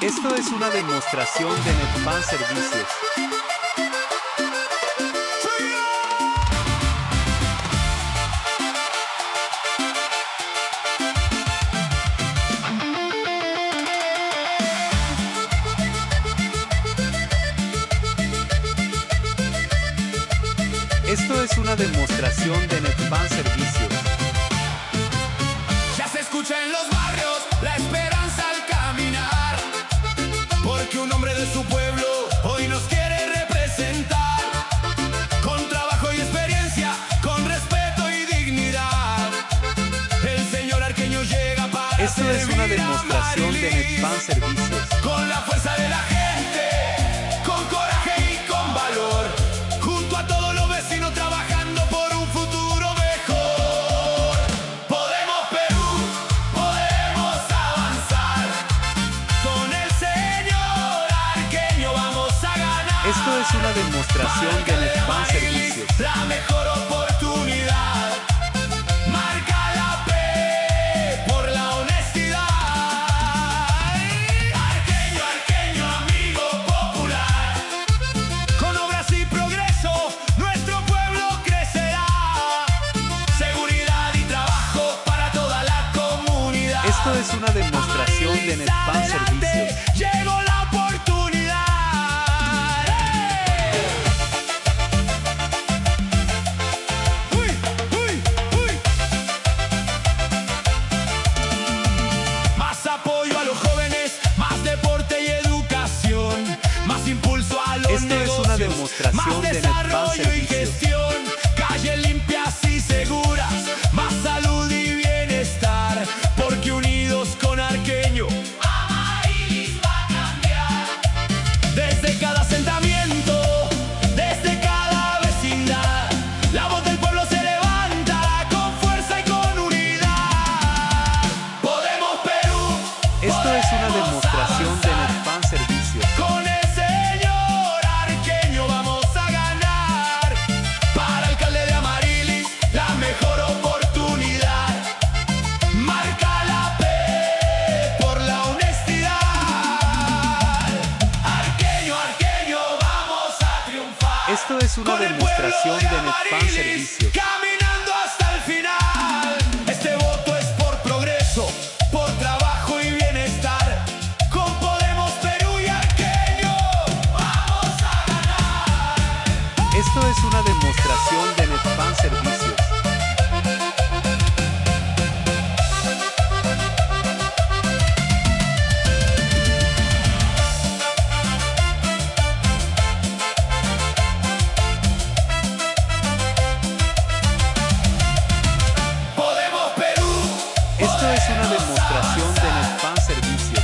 Esto es una demostración de Netfan Servicios. Esto es una demostración de Netfan Servicios. Ya se escucha en los barrios la esperanza al caminar, porque un hombre de su pueblo hoy nos quiere representar, con trabajo y experiencia, con respeto y dignidad. El señor Arqueño llega para Esto es una demostración de Netfan Servicios. Con la fuerza de la gente, con coraje y con valor, junto a todos los vecinos trabajando por un futuro mejor. Podemos Perú, podemos avanzar, con el señor Arqueño vamos a ganar. Esto es una demostración de Netfan Servicios. La mejor oportunidad, marca la P por la honestidad. Arqueño, Arqueño, amigo popular, con obras y progreso nuestro pueblo crecerá. Seguridad y trabajo para toda la comunidad. Esto es una demostración de Netfan Adelante, Servicios. llegó la oportunidad. ¡Uy, uy, uy! Más apoyo a los jóvenes, más deporte y educación, más impulso a los Esto es una negocios, demostración más de Netfan desarrollo y Servicios. gestión, calles limpias y seguras, más salud y bienestar, porque unidos con Arqueño Amarilis va a cambiar. Desde cada asentamiento, desde cada vecindad, la voz del pueblo se levanta con fuerza y con unidad. Podemos Perú, Esto es una podemos demostración de avanzar. Netfan Servicios. Con el señor Arqueño vamos a ganar. Para alcalde de Amarilis, la mejor oportunidad. Marca la P por la honestidad. Arqueño, Arqueño, vamos a triunfar. Esto es una Con el demostración pueblo de Netfan Amarilis, Servicios. caminando hasta el final. Este voto es por progreso, por trabajo y bienestar. Con Podemos Perú y Arqueño vamos a ganar. Esto es una demostración de Netfan Servicios. Podemos Perú, Esto es una demostración de Netfan Servicios.